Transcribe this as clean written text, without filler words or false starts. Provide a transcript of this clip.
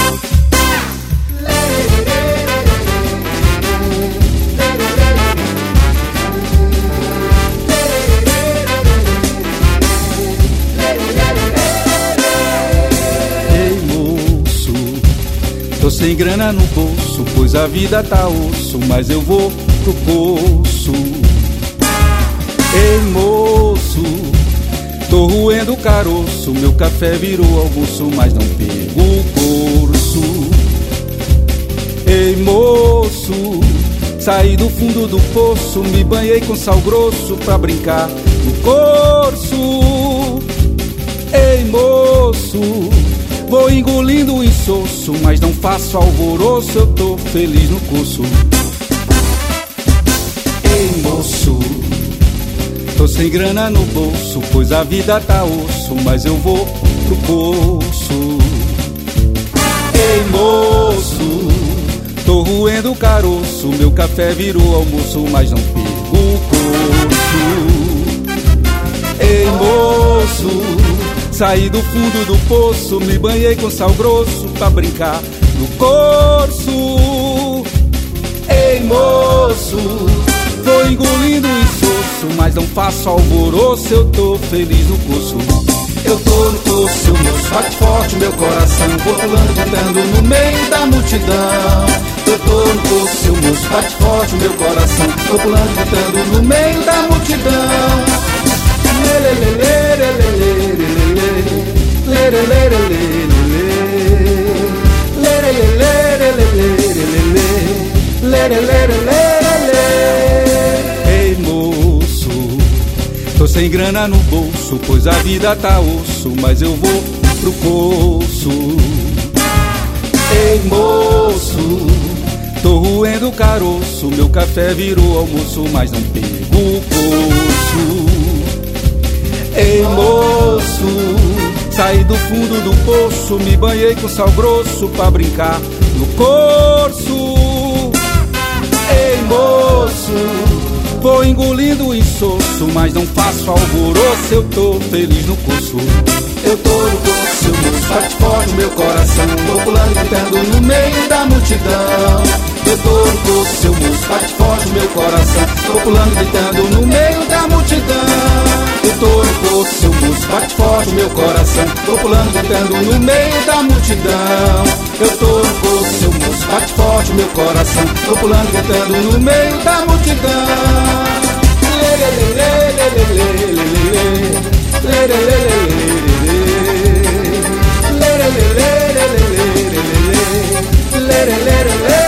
Tô sem grana no bolso, pois a vida tá osso, mas eu vou pro poço. Ei moço, tô roendo o caroço, meu café virou almoço, mas não pego o curso. Ei moço, saí do fundo do poço, me banhei com sal grosso pra brincar no corso. Ei moço, vou engolindo o insosso, mas não faço alvoroço, eu tô feliz no curso. Ei moço, tô sem grana no bolso, pois a vida tá osso, mas eu vou pro poço. Ei moço, tô roendo o caroço, meu café virou almoço, mas não pego o curso. Ei moço, saí do fundo do poço, me banhei com sal grosso pra brincar no corso. Ei moço, vou engolindo o insosso, mas não faço alvoroço, eu tô feliz no curso. Eu tô no curso, moço, bate forte meu coração, vou pulando, gritando no meio da multidão. Eu tô no curso, moço, bate forte meu coração, vou pulando, gritando no meio da multidão. Ei moço, tô sem grana no bolso, pois a vida tá osso, mas eu vou pro poço. Ei moço, tô roendo o caroço, meu café virou almoço, mas não pego o curso. Ei moço, saí do fundo do poço, me banhei com sal grosso pra brincar no corso. Ei moço, vou engolindo o insosso, mas não faço alvoroço, eu tô feliz no curso. Eu tô no curso, moço, bate forte meu coração, vou pulando, gritando no meio da multidão. Eu tô no curso, moço, bate forte meu coração, vou pulando, gritando no meio da multidão. Eu tô no poço, moço, bate forte meu coração, tô pulando, gritando no meio da multidão. Eu tô no poço, moço, bate forte meu coração, tô pulando, gritando no meio da multidão. Lê,